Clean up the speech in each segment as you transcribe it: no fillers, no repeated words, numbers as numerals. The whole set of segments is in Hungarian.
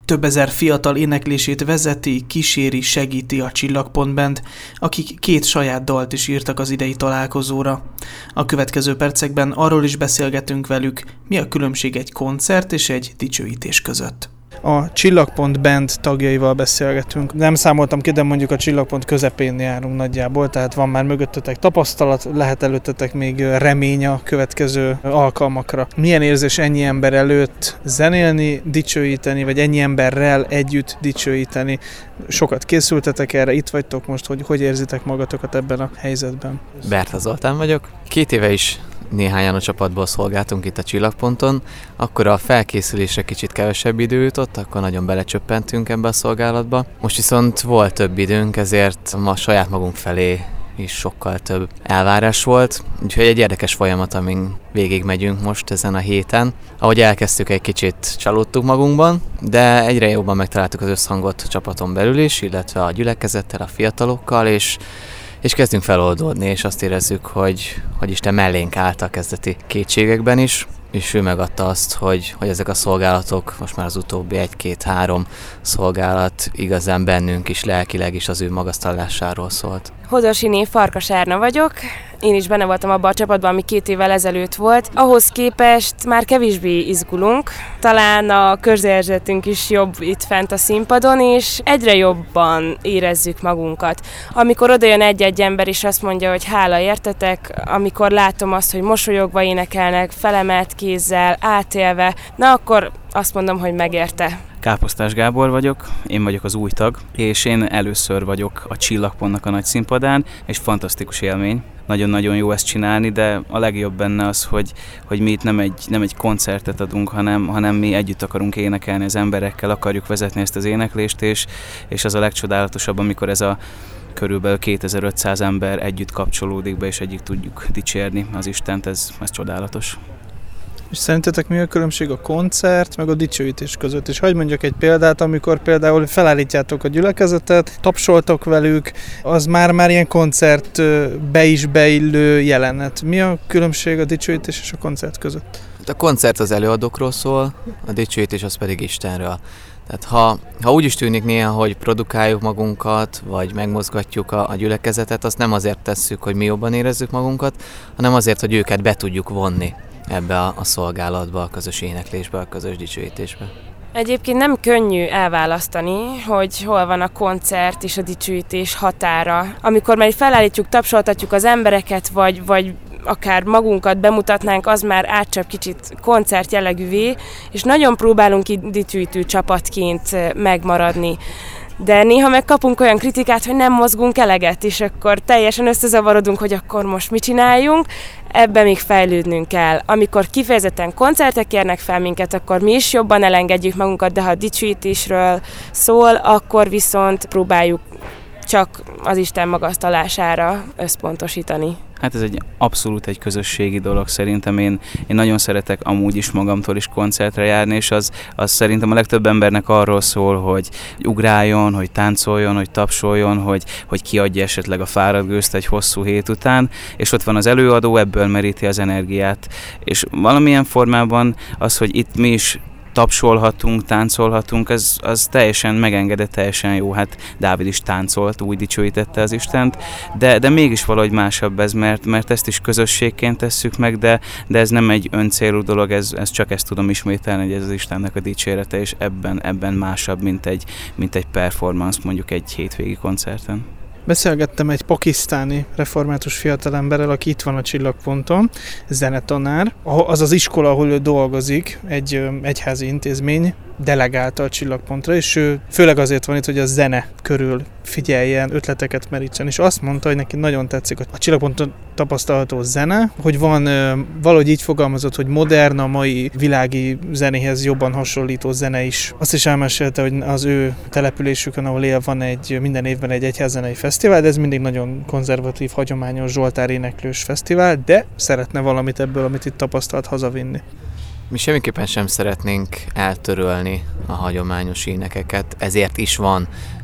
Több ezer fiatal éneklését vezeti, kíséri, segíti a Csillagpont Band, akik 2 saját dalt is írtak az idei találkozóra. A következő percekben arról is beszélgetünk velük, mi a különbség egy koncert és egy dicsőítés között. A Csillagpont Band tagjaival beszélgetünk. Nem számoltam ki, de mondjuk a Csillagpont közepén járunk nagyjából, tehát van már mögöttetek tapasztalat, lehet előttetek még remény a következő alkalmakra. Milyen érzés ennyi ember előtt zenélni, dicsőíteni, vagy ennyi emberrel együtt dicsőíteni? Sokat készültetek erre, itt vagytok most, hogy érzitek magatokat ebben a helyzetben? Berta Zoltán vagyok. 2 éve is néhányan a csapatból szolgáltunk itt a Csillagponton, akkor a felkészülésre kicsit kevesebb idő jutott, akkor nagyon belecsöppentünk ebbe a szolgálatba. Most viszont volt több időnk, ezért ma saját magunk felé is sokkal több elvárás volt, úgyhogy egy érdekes folyamat, amin végigmegyünk most ezen a héten. Ahogy elkezdtük, egy kicsit csalódtunk magunkban, de egyre jobban megtaláltuk az összhangot a csapaton belül is, illetve a gyülekezettel, a fiatalokkal, és kezdünk feloldódni, és azt érezzük, hogy Isten mellénk állt a kezdeti kétségekben is, és ő megadta azt, hogy ezek a szolgálatok, most már az utóbbi 1-2-3 szolgálat igazán bennünk is, lelkileg is az ő magasztalásáról szólt. Hodorsini Farkas Árna vagyok. Én is benne voltam abban a csapatban, ami 2 évvel ezelőtt volt. Ahhoz képest már kevésbé izgulunk. Talán a körzérzetünk is jobb itt fent a színpadon, és egyre jobban érezzük magunkat. Amikor odajön egy-egy ember, és azt mondja, hogy hála értetek, amikor látom azt, hogy mosolyogva énekelnek, felemelt kézzel, átélve, na akkor azt mondom, hogy megérte. Káposztás Gábor vagyok, én vagyok az új tag, és én először vagyok a Csillagpontnak a nagy színpadán, és fantasztikus élmény. Nagyon-nagyon jó ezt csinálni, de a legjobb benne az, hogy mi itt nem egy koncertet adunk, hanem mi együtt akarunk énekelni az emberekkel, akarjuk vezetni ezt az éneklést, és az a legcsodálatosabb, amikor ez a körülbelül 2500 ember együtt kapcsolódik be, és együtt tudjuk dicsérni az Istent, ez csodálatos. És szerintetek mi a különbség a koncert meg a dicsőítés között? És hadd mondjak egy példát, amikor például felállítjátok a gyülekezetet, tapsoltok velük, az már ilyen koncertbe is beillő jelenet. Mi a különbség a dicsőítés és a koncert között? A koncert az előadókról szól, a dicsőítés az pedig Istenről. Tehát ha úgy is tűnik néha, hogy produkáljuk magunkat, vagy megmozgatjuk a gyülekezetet, azt nem azért tesszük, hogy mi jobban érezzük magunkat, hanem azért, hogy őket be tudjuk vonni ebbe a szolgálatba, a közös éneklésbe, a közös dicsőítésbe. Egyébként nem könnyű elválasztani, hogy hol van a koncert és a dicsőítés határa. Amikor már felállítjuk, tapsoltatjuk az embereket, vagy akár magunkat bemutatnánk, az már átcsap kicsit koncert jellegűvé, és nagyon próbálunk itt dicsőítő csapatként megmaradni. De néha megkapunk olyan kritikát, hogy nem mozgunk eleget, és akkor teljesen összezavarodunk, hogy akkor most mit csináljunk, ebben még fejlődnünk kell. Amikor kifejezetten koncertek kérnek fel minket, akkor mi is jobban elengedjük magunkat, de ha dicsőítésről szól, akkor viszont próbáljuk csak az Isten magasztalására összpontosítani. Hát ez abszolút egy közösségi dolog szerintem. Én nagyon szeretek amúgy is magamtól is koncertre járni, és az szerintem a legtöbb embernek arról szól, hogy ugráljon, hogy táncoljon, hogy tapsoljon, hogy kiadja esetleg a fáradt egy hosszú hét után, és ott van az előadó, ebből meríti az energiát. És valamilyen formában az, hogy itt mi is tapsolhatunk, táncolhatunk, az teljesen megengedett, teljesen jó. Hát Dávid is táncolt, úgy dicsőítette az Istent, de mégis valahogy másabb ez, mert ezt is közösségként tesszük meg, de ez nem egy öncélú dolog, ez csak ezt tudom ismételni, hogy ez az Istennek a dicsérete, és ebben másabb, mint egy performance mondjuk egy hétvégi koncerten. Beszélgettem egy pakisztáni református fiatalemberrel, aki itt van a Csillagponton, zenetanár. Az az iskola, ahol ő dolgozik, egy egyházi intézmény, delegálta a Csillagpontra, és ő főleg azért van itt, hogy a zene körül figyeljen, ötleteket merítsen, és azt mondta, hogy neki nagyon tetszik a Csillagponton tapasztalható zene, hogy van valahogy így fogalmazott, hogy modern, a mai világi zenéhez jobban hasonlító zene is. Azt is elmesélte, hogy az ő településükön, ahol él, van minden évben egy egyházzenei fesztivál, de ez mindig nagyon konzervatív, hagyományos zsoltár éneklős fesztivál, de szeretne valamit ebből, amit itt tapasztalt, hazavinni. Mi semmiképpen sem szeretnénk eltörölni a hagyományos énekeket, ezért is van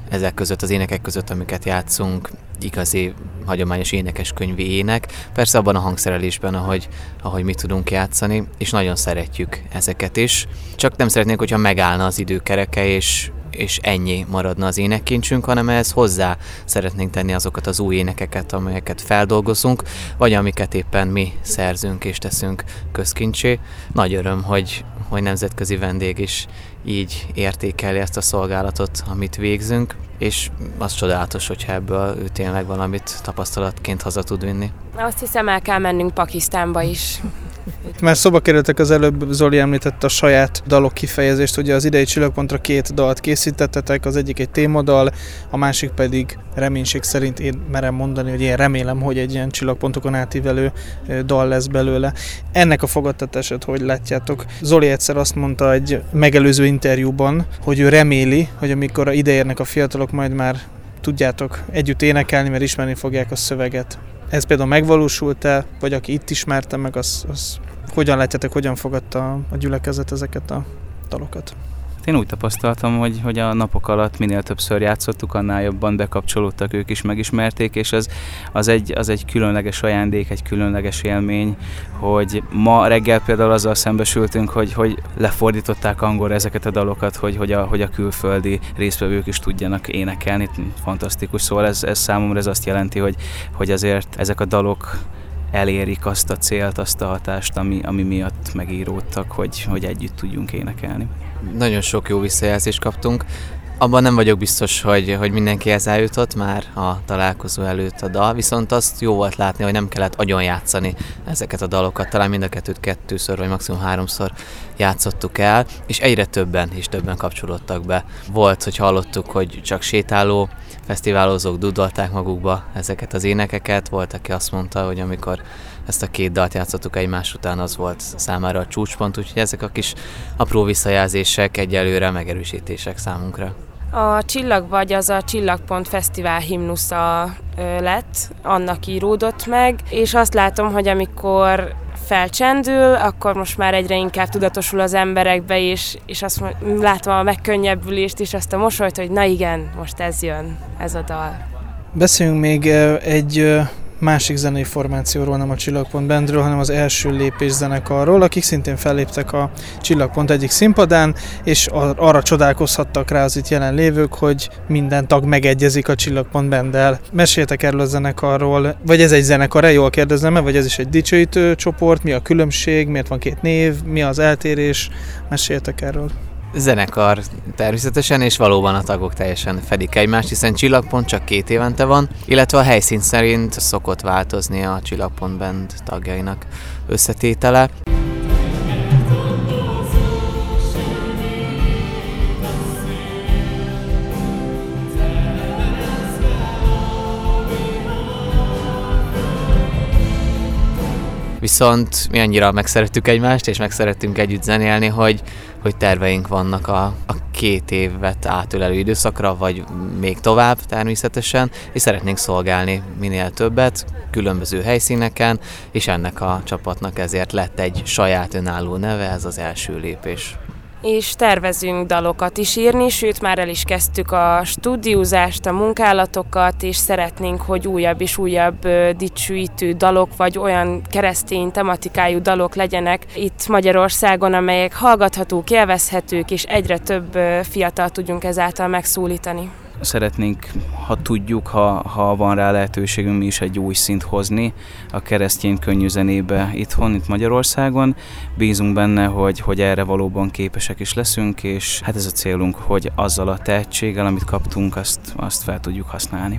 ezek között, az énekek között, amiket játszunk, igazi, hagyományos énekeskönyvi ének. Persze abban a hangszerelésben, ahogy mi tudunk játszani, és nagyon szeretjük ezeket is. Csak nem szeretnénk, hogyha megállna az időkereke, és ennyi maradna az énekkincsünk, hanem ehhez hozzá szeretnénk tenni azokat az új énekeket, amelyeket feldolgozunk, vagy amiket éppen mi szerzünk és teszünk közkincsé. Nagy öröm, hogy nemzetközi vendég is így értékeli ezt a szolgálatot, amit végzünk, és az csodálatos, hogyha ebből ő tényleg valamit tapasztalatként haza tud vinni. Azt hiszem, el kell mennünk Pakisztánba is. Már szóba kerültek az előbb, Zoli említette a saját dalok kifejezést, ugye az idei Csillagpontra 2 dalt készítettetek, az egyik egy témadal, a másik pedig reménység szerint én merem mondani, hogy én remélem, hogy egy ilyen csillagpontokon átívelő dal lesz belőle. Ennek a fogadtatását hogy látjátok? Zoli egyszer azt mondta egy megelőző interjúban, hogy ő reméli, hogy amikor ide érnek a fiatalok, majd már tudjátok együtt énekelni, mert ismerni fogják a szöveget. Ez például megvalósult-e, vagy aki itt ismerte meg, az hogyan látjátok, hogyan fogadta a gyülekezet ezeket a dalokat? Én úgy tapasztaltam, hogy a napok alatt minél többször játszottuk, annál jobban bekapcsolódtak, ők is megismerték, és az egy különleges ajándék, egy különleges élmény, hogy ma reggel például azzal szembesültünk, hogy lefordították angolra ezeket a dalokat, hogy a külföldi résztvevők is tudjanak énekelni. Fantasztikus, szóval ez számomra ez azt jelenti, hogy azért ezek a dalok elérik azt a célt, azt a hatást, ami miatt megíródtak, hogy együtt tudjunk énekelni. Nagyon sok jó visszajelzést kaptunk. Abban nem vagyok biztos, hogy mindenkihez eljutott már a találkozó előtt a dal, viszont azt jó volt látni, hogy nem kellett agyon játszani ezeket a dalokat, talán mind a kettőt 2-ször vagy maximum 3-szor játszottuk el, és egyre többen kapcsolódtak be. Volt, hogy hallottuk, hogy csak sétáló fesztiválozók dudolták magukba ezeket az énekeket, volt, aki azt mondta, hogy amikor ezt a 2 dalt játszottuk egymás után, az volt számára a csúcspont, úgyhogy ezek a kis apró visszajelzések egyelőre megerősítések számunkra. A Csillag vagy az a Csillagpont Fesztivál himnusza lett, annak íródott meg, és azt látom, hogy amikor felcsendül, akkor most már egyre inkább tudatosul az emberekbe, és azt látom a megkönnyebbülést, és azt a mosolyt, hogy na igen, most ez jön, ez a dal. Beszéljünk még egy másik zenei formációról, nem a Csillagpont Bandről, hanem az Első Lépés zenekarról, akik szintén felléptek a Csillagpont egyik színpadán, és arra csodálkozhattak rá az itt jelenlévők, hogy minden tag megegyezik a Csillagpont Banddel. Meséljetek erről a zenekarról, vagy ez egy zenekar-e, jól kérdezem, vagy ez is egy dicsőítő csoport, mi a különbség, miért van 2 név, mi az eltérés, meséljetek erről. Zenekar természetesen, és valóban a tagok teljesen fedik egymást, hiszen Csillagpont csak 2 évente van, illetve a helyszín szerint szokott változni a Csillagpont Band tagjainak összetétele. Viszont mi annyira megszerettük egymást, és megszerettünk együtt zenélni, hogy terveink vannak a 2 évet átölelő időszakra, vagy még tovább természetesen, és szeretnénk szolgálni minél többet, különböző helyszíneken, és ennek a csapatnak ezért lett egy saját önálló neve, ez az Első Lépés. És tervezünk dalokat is írni, sőt már el is kezdtük a stúdiózást, a munkálatokat, és szeretnénk, hogy újabb és újabb dicsőítő dalok, vagy olyan keresztény tematikájú dalok legyenek itt Magyarországon, amelyek hallgathatók, élvezhetők, és egyre több fiatal tudjunk ezáltal megszólítani. Szeretnénk, ha tudjuk, ha van rá lehetőségünk, mi is egy új szint hozni a keresztény könnyű zenébe itthon, itt Magyarországon. Bízunk benne, hogy erre valóban képesek is leszünk, és hát ez a célunk, hogy azzal a tehetséggel, amit kaptunk, azt fel tudjuk használni.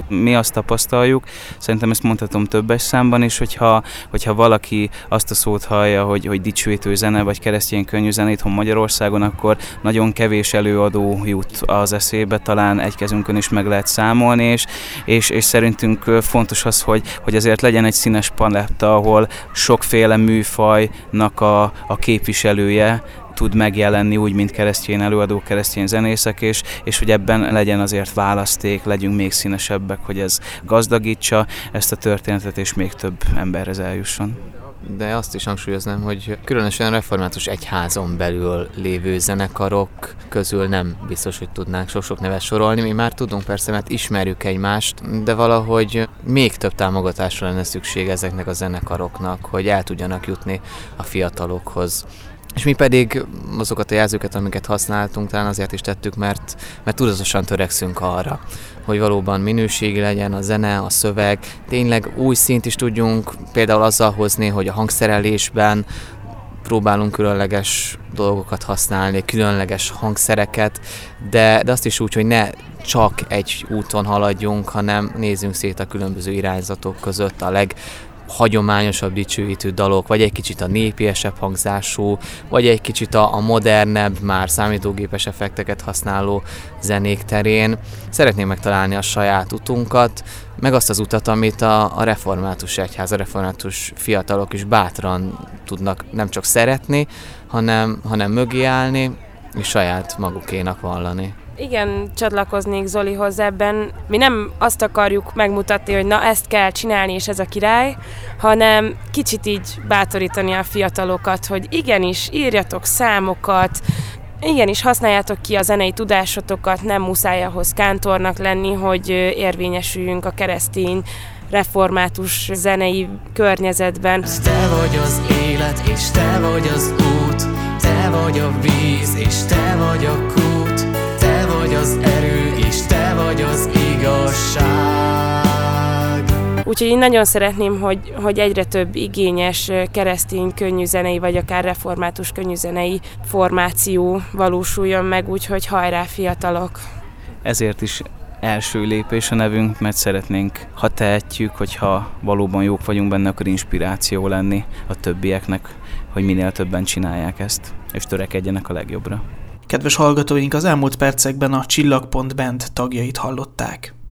Mi azt tapasztaljuk, szerintem ezt mondhatom többes számban is, hogyha valaki azt a szót hallja, hogy dicsőítő zene vagy keresztény könnyű zene itthon Magyarországon, akkor nagyon kevés előadó jut az eszébe, talán egy kezünkön is meg lehet számolni, és szerintünk fontos az, hogy azért legyen egy színes paletta, ahol sokféle műfajnak a képviselője tud megjelenni úgy, mint keresztény előadók, keresztény zenészek, és hogy ebben legyen azért választék, legyünk még színesebbek, hogy ez gazdagítsa ezt a történetet, és még több emberhez eljusson. De azt is hangsúlyoznám, hogy különösen református egyházon belül lévő zenekarok közül nem biztos, hogy tudnánk sok-sok nevet sorolni. Mi már tudunk persze, mert ismerjük egymást, de valahogy még több támogatásra lenne szükség ezeknek a zenekaroknak, hogy el tudjanak jutni a fiatalokhoz. És mi pedig azokat a jelzőket, amiket használtunk, talán azért is tettük, mert tudatosan törekszünk arra, hogy valóban minőségi legyen a zene, a szöveg. Tényleg új szint is tudjunk például azzal hozni, hogy a hangszerelésben próbálunk különleges dolgokat használni, különleges hangszereket, de azt is úgy, hogy ne csak egy úton haladjunk, hanem nézzünk szét a különböző irányzatok között a hagyományosabb dicsőítő dalok, vagy egy kicsit a népiesebb hangzású, vagy egy kicsit a modernebb, már számítógépes effekteket használó zenék terén. Szeretném megtalálni a saját utunkat, meg azt az utat, amit a református egyház, a református fiatalok is bátran tudnak nem csak szeretni, hanem mögé állni, és saját magukénak vallani. Igen, csatlakoznék Zolihoz ebben. Mi nem azt akarjuk megmutatni, hogy na ezt kell csinálni, és ez a király, hanem kicsit így bátorítani a fiatalokat, hogy igenis, írjatok számokat, igenis, használjátok ki a zenei tudásotokat, nem muszáj ahhoz kántornak lenni, hogy érvényesüljünk a keresztény református zenei környezetben. Te vagy az élet, és te vagy az út, te vagy a víz, és te vagy a kút, te vagy az erő, és te vagy az igazság. Úgyhogy én nagyon szeretném, hogy egyre több igényes keresztény könnyűzenei, vagy akár református könnyűzenei formáció valósuljon meg, úgyhogy hajrá fiatalok! Ezért is első lépés a nevünk, mert szeretnénk, ha tehetjük, hogyha valóban jók vagyunk benne, akkor inspiráció lenni a többieknek, hogy minél többen csinálják ezt, és törekedjenek a legjobbra. Kedves hallgatóink, az elmúlt percekben a Csillag.band tagjait hallották.